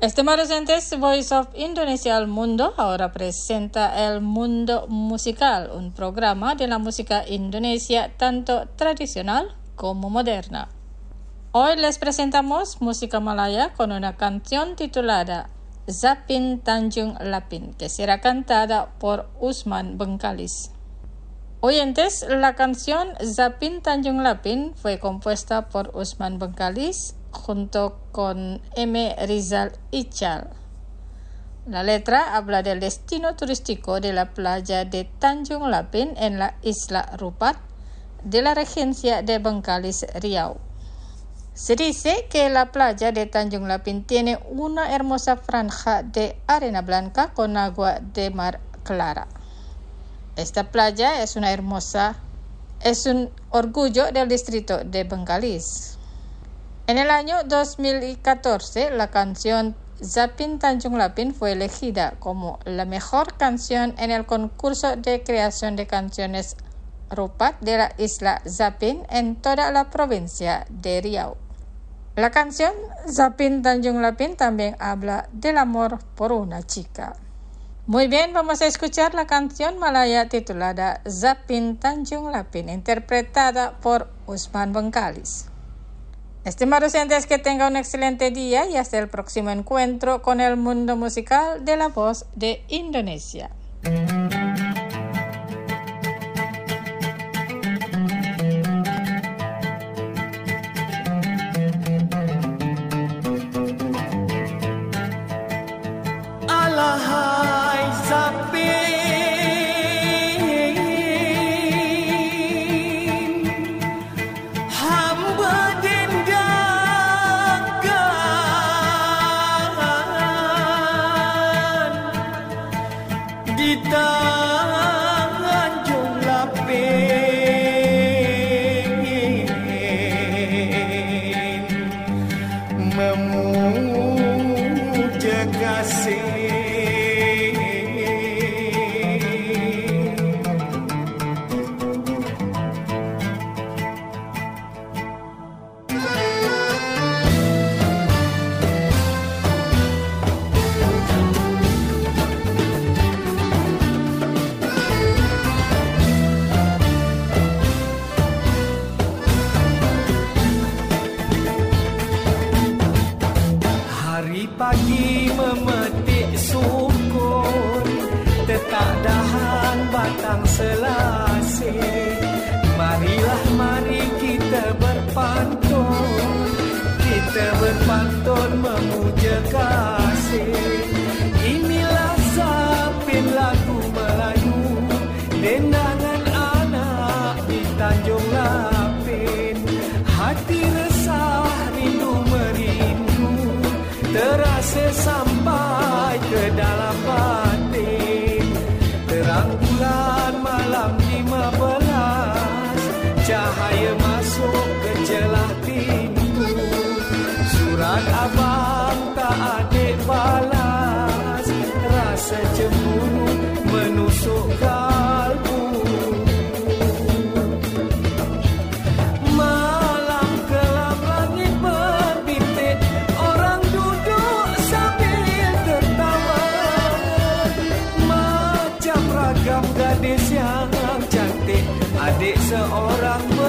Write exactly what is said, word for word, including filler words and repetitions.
Estimados oyentes, Voice of Indonesia al Mundo ahora presenta El Mundo Musical, un programa de la música indonesia tanto tradicional como moderna. Hoy les presentamos música malaya con una canción titulada Zapin Tanjung Lapin, que será cantada por Usman Bengkalis. Oyentes, la canción Zapin Tanjung Lapin fue compuesta por Usman Bengkalis junto con M. Rizal Ichal. La letra habla del destino turístico de la playa de Tanjung Lapin en la isla Rupat de la regencia de Bengkalis, Riau. Se dice que la playa de Tanjung Lapin tiene una hermosa franja de arena blanca con agua de mar clara. Esta playa es una hermosa, es un orgullo del distrito de Bengkalis. En el año dos mil catorce, la canción Zapin Tanjung Lapin fue elegida como la mejor canción en el concurso de creación de canciones Rupat de la isla Zapin en toda la provincia de Riau. La canción Zapin Tanjung Lapin también habla del amor por una chica. Muy bien, vamos a escuchar la canción malaya titulada Zapin Tanjung Lapin, interpretada por Usman Bengkalis. Estimados oyentes, que tenga un excelente día y hasta el próximo encuentro con el mundo musical de la voz de Indonesia. Alahai Zapin, hamba dendangkan di Tanjung Lapin, memuja kasih. Hari pagi memetik sukun, tetap dahan batang selasih. Marilah mari kita berpantun, kita berpantun memuja kasih. Inilah Zapin lagu Melayu, dendangan anak di Tanjung Lapin. Hati resah rindu merindu, terasa sampai ke dalam batin. Terang bulan malam lima belas, cahaya masuk ke celah pintu. Surat abang tak adik balas, rasa cemburu menusuk kalbu. Malam kelam langit berbintik, orang duduk sambil tertawa, macam ragam gadis yang cantik, adik seorang